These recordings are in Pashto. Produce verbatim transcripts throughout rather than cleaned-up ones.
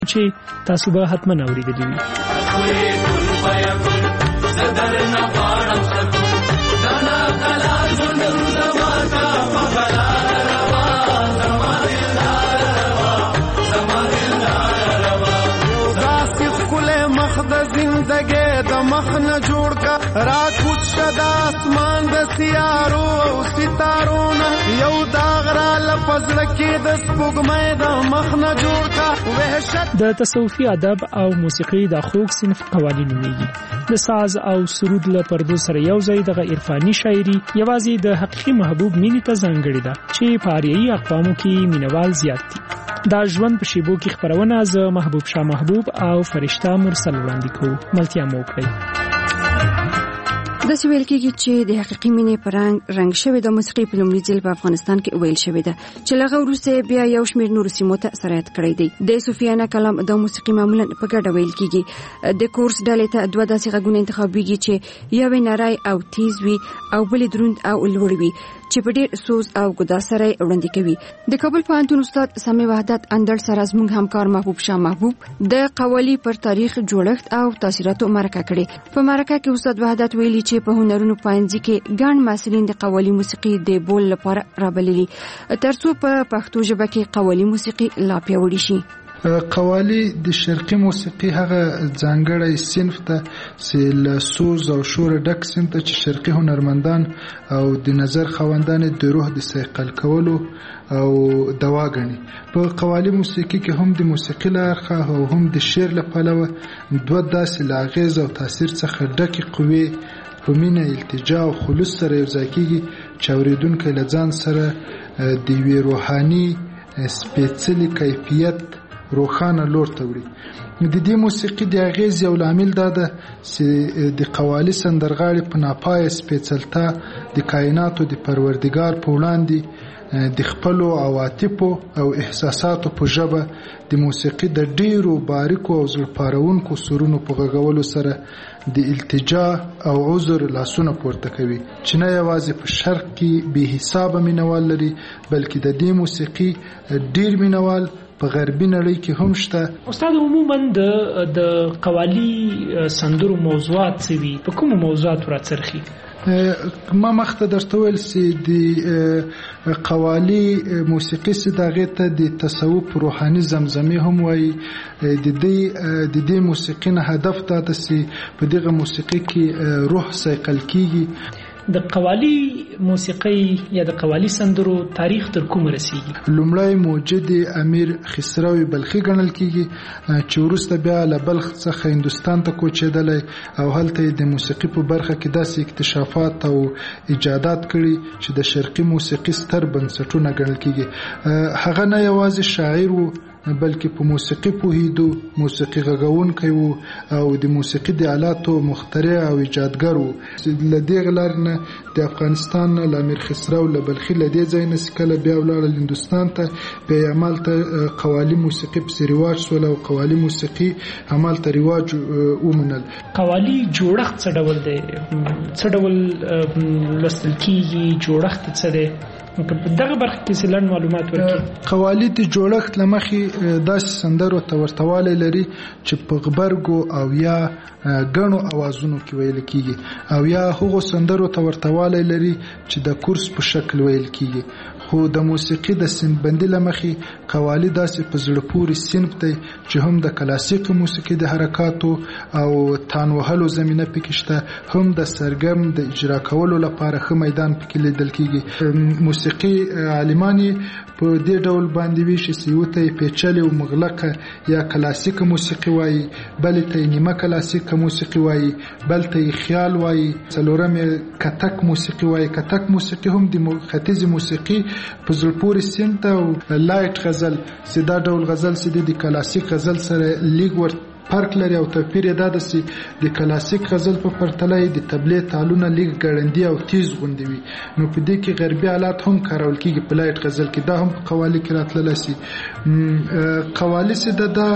چې تاسو به حتما اوریدلی وي. زندگی د مخنه جوړ کا را کوڅ شدا اسمان د سیارو او ستارونه یو داغ را لفظ لکه د سپوږمۍ د مخنه جوړ کا وحشت. د تصوفي ادب او موسیقي د خوږ صنف قوالی نومیږي. د ساز او سرود له پردو سره یو ځای د عرفاني شاعري یوازې د حقیقي محبوب مینې ته ځانګړې ده چې په اریایي اقوامو کې مینوال زیات دي. دا ژوند په شیبو کې خبرونه ز محبوب شاه محبوب او فرشته مرسل وړاندې کوو. ملتیا مو کړئ. د سویل کېږي چې د حقیقي مینې پر رنګ رنګ شوی د موسیقي په لومړي ځل په افغانستان کې ویل شوی ده چې لغه وروسته بیا یو شمېر نور سیمو ته سرایت کړی دی. د صوفیانه کلام د موسیقي معمولا په ګډه ویل کېږي. د کورس ډلې ته دوه داسې غږونه انتخابېږي چې یو نری او تیز وي او بل دروند او لوړ وي چې په ډېر سوز او ګدا سره وړاندې کوي. د کابل پوهنتون استاد سامي وحدت اندړ سره زموږ همکار محبوب شاه محبوب د قوالی پر تاریخ جوړښت او تاثیراتو مرکه کړې. په مرکه کې استاد وحدت ویلي چې په هنرونو پاینځي کې ګڼ محصلین د قوالی موسیقي د بول لپاره رابللي ترڅو په پښتو ژبه کې قوالی موسیقي لا پیاوړې شي. قوالی د شرقي موسیقي هغه ځانګړی صنف ته چې له سوز او شور ډک صنف ته چې شرقي هنرمندان او د نظر خواندان د روح د صیقل کولو او دوا غني. په قوالی موسیقي کې هم د موسیقي لارخه او هم د شعر له پلوه دوه داسې لاغیز او تاثیر څخه ډکې قوې په مینه التجا او خلوص سره یو ځای کېږي چې اورېدونکی له ځان سره د یوې روحاني سپېڅلي کیفیت روخانه لور ته وړي. د دې موسیقي د اغیز یو لامل دا ده چې د قوالی سندرغاړي په ناپایه سپېڅلتا د کائناتو د پروردګار په وړاندې د خپلو عواطفو او احساساتو په ژبه د موسیقي د ډیرو باریکو او زړه سرونو په غږولو سره د التجا او عذر لاسونه پورته کوي چې نه یوازې په شرق کې به حساب مینوال لري بلکې د دې موسیقي ډیر مینوال په غربي نړۍ کې هم شته. استاد عموما د د قوالی سندرو موضوعات څه وي؟ په کوم موضوعات راڅرخي؟ ما مخته درته ویل چې د قوالی موسیقي صداغه ته د تصوف روحاني زمزمه هم وایي. د دې د دې موسیقي نه هدف دا ده چې په دغه موسیقي کې روح صیقل کیږي. د قوالی موسیقي یا د قوالی سندرو تاریخ تر کوم رسیږي؟ لومړی موجد امیر خسرو بلخي ګڼل کیږي چې وروسته بیا له بلخ څخه هندستان ته کوچېدلی او هلته د موسیقي په برخه کې داسې اکتشافات او ایجادات کړي چې د شرقي موسیقي ستر بنسټونه ګڼل کیږي. هغه نه یوازې شاعر وو بلکې په موسیقي پوهیدو، موسیقي غږونکی وو او د موسیقي د آلاتو مخترع او ایجادګر وو. له دې لارې نه د افغانستان له امیر خسرو له بلخي له دې ځای نه کله بیا ولاړل هندوستان ته، بیا همالته قوالی موسیقي پسې رواج شول او قوالی موسیقي همالته رواج ومنل. قوالی جوړښت څه ډول دی؟ څه ډول لوستل کیږي؟ جوړښت څه دی؟ دغه برخه کې سلن معلومات ورکړي. قوالی د جوړښت لمخې داسې سندرو ته ورتوالی لري چې په غبرګو او یا غنو اوازونو کې ویل کیږي او یا هغو سندرو ته ورتوالی لري چې د کورس په شکل ویل کیږي. خو د موسیقي د سنبندي لمخې قوالی داسې په زړه پورې صنف دی چې هم د کلاسیک موسیقي د حرکاتو او تان وهلو زمینه پکې شته، هم د سرګرم د اجرا کولو لپاره ښه میدان پکې لیدل کیږي. موسیقي عالمان په دې ډول باندې ویشي چې یو ته پیچلې او مغلقه یا کلاسیک موسیقي وایي، بل ته نیمه کلاسیک موسیقي وایي، بل ته خیال وایي، څلورم کتک موسیقي وایي. کتک موسیقي هم د ختیځ موسیقي په زړه پورې صنف او لایټ غزل چې دا ډول غزل چې د کلاسیک غزل سره لیګ ور فرق لري او توپیر یې دا ده چې د کلاسیک غزل په پرتله د تبلې تالونه لیک ګړندي او تیز غوندې وي نو په دې کې غربي آلات هم کارول کېږي په لایټ غزل کې دا هم په قوالی کې راتللی شي قوالی چې ده دا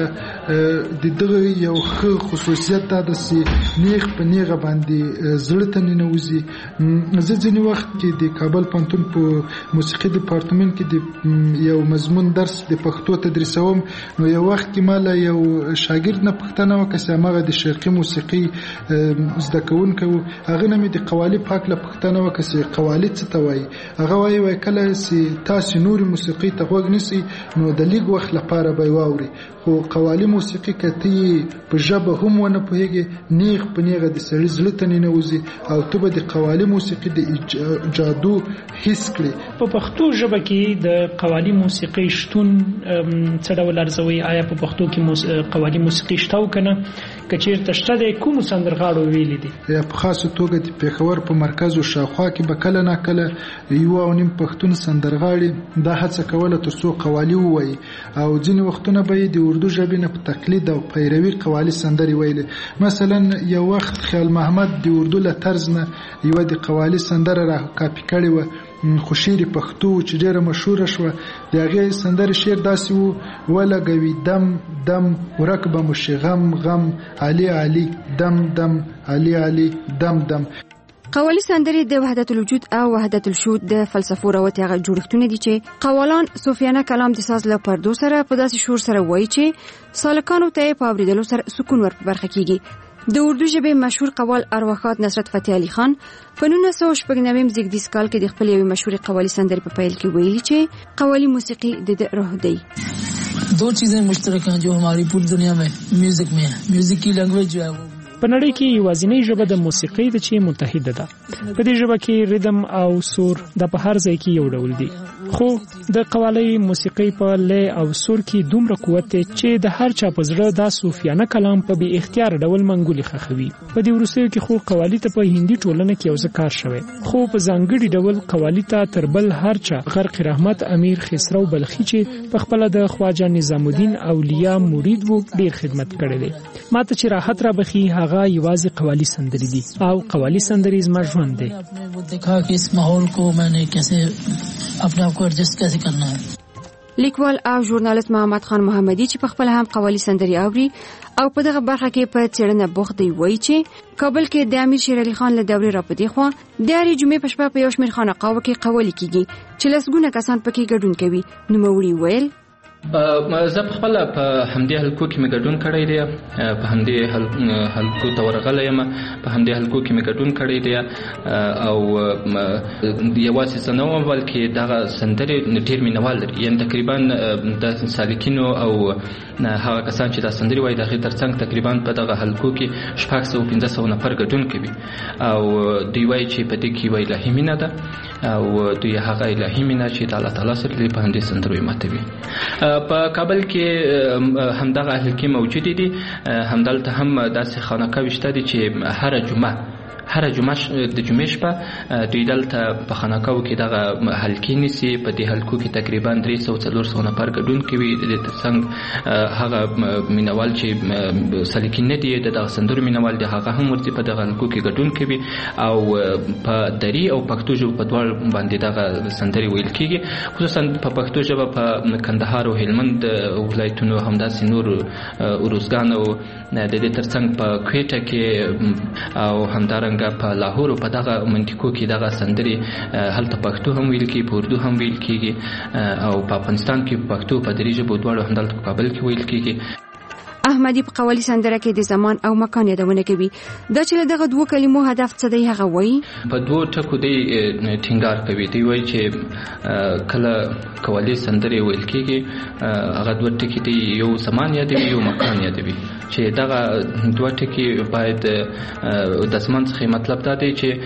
د دغه یو ښه خصوصیت دا ده چې نیغ په نیغه باندې زړه ته ننوځي زه ځینې وخت کې د کابل پوهنتون په موسیقي ډپارټمنټ کې د یو مضمون درس د پښتو تدریسوم نو یو وخت کې ما له یو شاګرد نه پوښتنه وکړه چې هماغه د شرقي موسیقي زده کوونکی و هغه نه مې د قوالي په هکله پوښتنه وکړه چې قوالي څه ته وایي هغه وایي وایي کله چې تاسې نورې موسیقي ته غوږ نیسئ نو د لږ وخت لپاره به یې واورئ خو قوالي موسیقي که ته یې په ژبه هم ونه پوهېږې نیغ په نیغه د سړي زړه ته ننوځي او ته به د قوالي موسیقي د جادو حس کړې په پښتو ژبه کې د قوالي موسیقي شتون څه ډول ارزوي آیا په پښتو کې قوالي موسیقي شته او که نه که چېرته شته دی کومو سندرغاړو ویلي دي یا په خاصه توګه د پېښور په مرکز او شاوخوا کې به کله ناکله یو او نیم پښتون سندرغاړي دا هڅه کوله تر څو قوالي ووایي او ځینې وختونه به یې د اردو ژبې نه په تقلید او پیروي قوالي سندرې ویلې مثلا یو وخت خیال محمد د اردو له طرز نه یوه د قوالي سندره را کاپي کړې وه خو شعر پښتو چې ډېره مشهوره شوه د هغې سندرې شعر داسې و ولګوي دم دم ورک به مو شي غم غم علي علي دم دم علي علي دم دم قوالی سندرې د وحدت الوجود او وحدت الشهود د فلسفو راوتي هغه جوړښتونه دي چې قوالان صوفیانه کلام د ساز له پردو سره په داسې شور سره وایي چې سالکانو ته په اوریدلو سره سکون ور په برخه کیږي د اردو ژبې مشهور قوال ارواښاد نصرت فتح علي خان په نولس سوه شپږ نوي زیږدیز کال کې د خپل یوې مشهورې قوالي سندرې په پیل کې ویلي چې قوالی موسیقي د روح دی دو چیزیں مشترک ہیں جو ہماری پوری دنیا میں میوزک میں ہے میوزک کی لینگویج جو ہے وہ په نړۍ کې یوازینۍ ژبه د موسیقۍ ده چې متحده ده په دې ژبه کې ریدم او سور د په هر ځای کې یو ډول دي خو د قوالی موسیقۍ په لې او سور کې دومره قوت دی چې د هر چا په زړه دا صوفیانه کلام په بې اختیار ډول منګولي خخوي په دې وروستیو کې خو قوالی ته په هندي ټولنه کې یو ځای کار شوی خو په ځانګړي ډول قوالی ته تر بل هر چا غرق رحمت امیر خسرو بلخي چې په خپل د خواجه نظام الدین اولیاء مرید وو ډیر خدمت کړی دی ماته چې راحت را بخي هغه یوازې قوالی سندرې دي او قوالی سندرې زما ژوند دی دیکھا کہ اس ماحول کو میں نے کیسے اپنے آپ کو ایڈجسٹ کیسے کرنا ہے لیکوال او ژورنالیست محمد خان محمدي چې په خپل هم قوالی سندرې اوري او په دغه برخه کې په څېړنه بوخت دی وایي چې کابل کې د امیر شیر علي خان له دورې راپدې خو د هرې جمعې په شپه په یو شمېر خانقاوو کې قوالی کیږي چې لسګونه کسان پکې ګډون کوي نوموړي ویل زه په خپل په همدې حلقو کې مې ګډون کړی دی په همدې حلقو ته ورغلی یم په همدې حلقو کې مې ګډون کړی دی او یوازې زه نه وم بلکې دغه سندرې ډېر مینهوال لري یعنې تقریبا د سالکینو او هغه کسان چې دا سندرې وایي د هغې تر څنګ تقریبا په دغه حلقو کې شپږ سوه پنځه سوه نفر ګډون کوي او دوی وایي چې په دې کې یوه الهي مینه ده او دوی هغه الهي مینه چې د الله تعالی سره لري په همدې سندرو یې ماتوي په کابل کې همدغه حلقې موجودې دي همدلته هم داسې خانقاوې شته دي چې هره جمعه هر جمعه د جمعې شپه دوی دلته په خانقاوو کې دغه حلقې نیسي په دې حلقو کې تقریبا درې سوه څلور سوه نفر ګډون کوي د دې تر څنګ هغه مینوال چې سالکین نه دي د دغه سندرو مینوال دي هغه هم ورځي په دغه حلقو کې ګډون کوي او په دري او پښتو ژبه په دواړو باندې دغه سندرې ویل کېږي خصوصا په پښتو ژبه په کندهار او هلمند ولایتونو همداسې نور اروزګان او د دې تر څنګ په کویټه کې او همدارنګه په لاهور په دغه منطقو کې دغه سندرې هلته پښتو هم ویل کېږي په اردو هم ویل کېږي او په افغانستان کې پښتو په دري ژبو دواړو همدلته په کابل کې ویل کېږي احمدي په قوالی سندره کې د زمان او مکان یادونه کوي دا چې دغه دوه کلمو هدف څه دی هغه وایي په دوه ټکو دی ټینګار کوي دی وایي چې کله قوالی سندره ویل کېږي هغه دوه ټکي دي یو زمان یادوي یو مکان یادوي چې دغه دوه ټکي باید د زمان څخه مطلب دا دی چې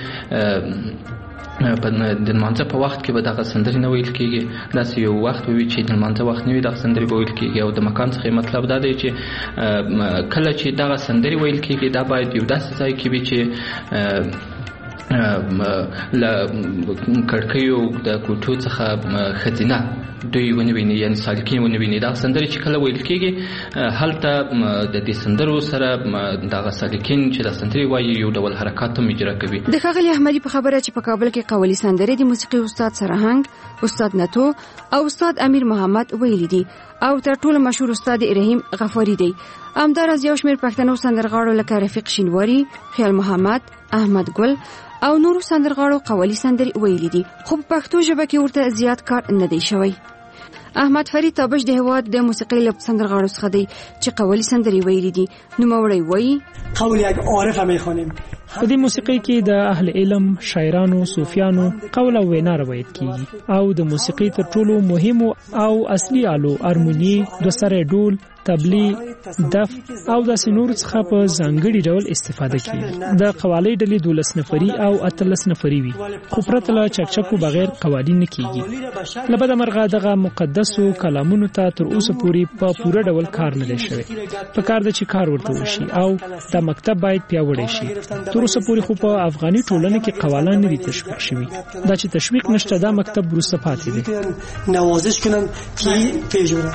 په د لمانځه په وخت کې به دغه سندرې نه ویل کېږي داسې یو وخت وي چې د لمانځه وخت نه وي دغه سندرې به ویل کېږي او د مکان څخه مطلب دا دی چې کله چې دغه سندرې ویل کېږي دا باید یو داسې ځای کې وي چې ل کړکیو د کوټو څخه خزینه دوی ونویني یعنی سالکین ونویني دا سندرې چې کله ویل کېږي هلته د دې سندرو سره دغه سالکین چې د سندرې وایي یو ډول حرکات هم اجرا کوي. د ښاغلي احمدي په خبره چې په کابل کې قولي سندرې د موسیقي استاد سرهنګ، استاد نتو او استاد امیر محمد ویلي دي او تر ټولو مشهور استاد رحیم غفاری دی. همداراز یو شمېر پښتنو سندرغاړو لکه رفیق شینواری، خیال محمد، احمد ګل او نورو سندرغاړو قولي سندرې ویلي دي، خو په پښتو ژبه کې ورته زیات کار نه دی شوی. احمد فرید تابش د هواد د موسیقۍ له سندرغاړو څخه دی چې قولي سندرې ویلي دي. نوموړی وایي قول یک عارف میخوانیم. په دې موسیقۍ کې د اهل علم، شاعرانو، صوفیانو قول او وینا روایت کیږي او د موسیقۍ تر ټولو مهمو او اصلي آلو هارموني، دوسری ډول، تبلی، دف او د سنور څخه په ځانګړي ډول استفاده کیږي. د قوالۍ ډلې دولس نفري او اتلس نفري وي، خو پرته له چکچکو بغیر قوالي نه کیږي. له بده مرغه دغه مقدسو کلامونو ته تر اوسه پورې په پوره ډول کار نه دی شوی. په کار د چې کار ورته وشي او د مکتب باید پیاوړی شي. تر اوسه پورې خو په افغاني ټولنه کې قوالان نه دي تشویق شوي. دا چې تشویق نشته دا مکتب وروسته پاتې دی. نوازش کنن کی پیژورن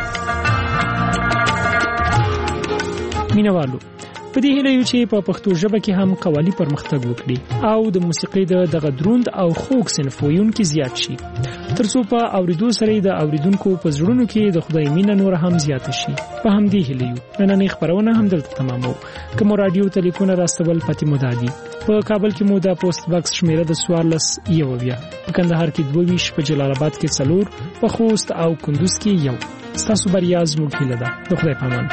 مینوالو په دې هیله یو چې په پښتو ژبه کې هم قوالی پرمختګ وکړي او د موسیقۍ د دغه دروند او خوږ صنف ویونکي زیات شي، ترڅو په اوریدو سره د اوریدونکو په زړونو کې د خدای مینه نور هم زیات شي. په همدې هیله یو نننۍ خبرونه هم دلته تمامو. کوم رادیو ټلیفون راستول پاتې مودادي په کابل کې مو د پوسټ باکس شمیره د سوارلس یو بیا، په کندهار کې دوه ویش، په جلال آباد کې څلور، په خوست او کندوز کې یو. ستاسو بریا زموږ هیله ده. د خدای پامان.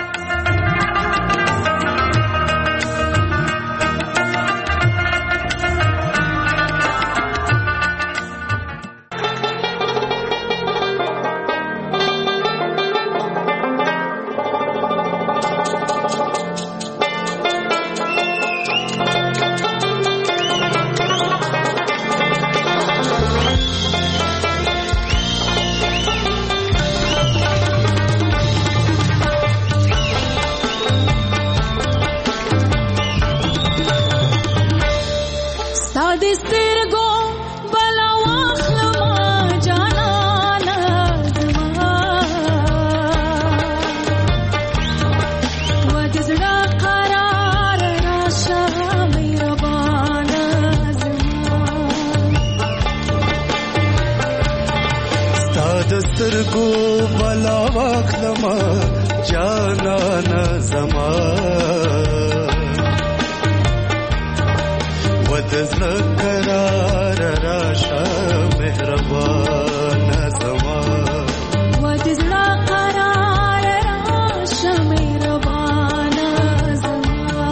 سترګو بلا واخلما جانانا زما ودزړه قرار راشه مهربان زما ودزړه قرار راشه مهربان زما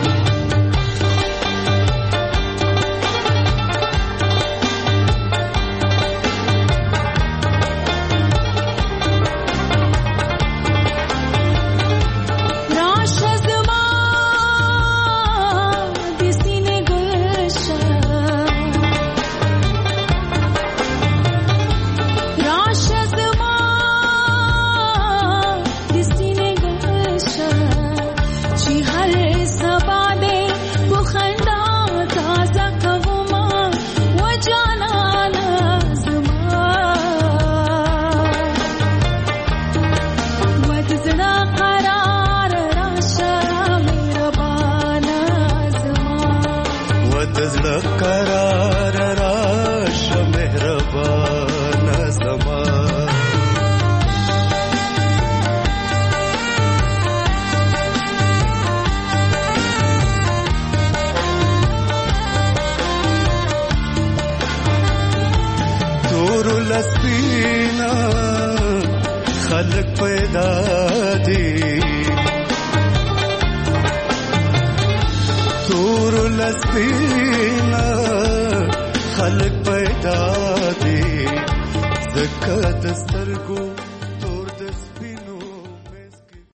خلق پیدا دی تور لسپینا خلق پیدا دی زکات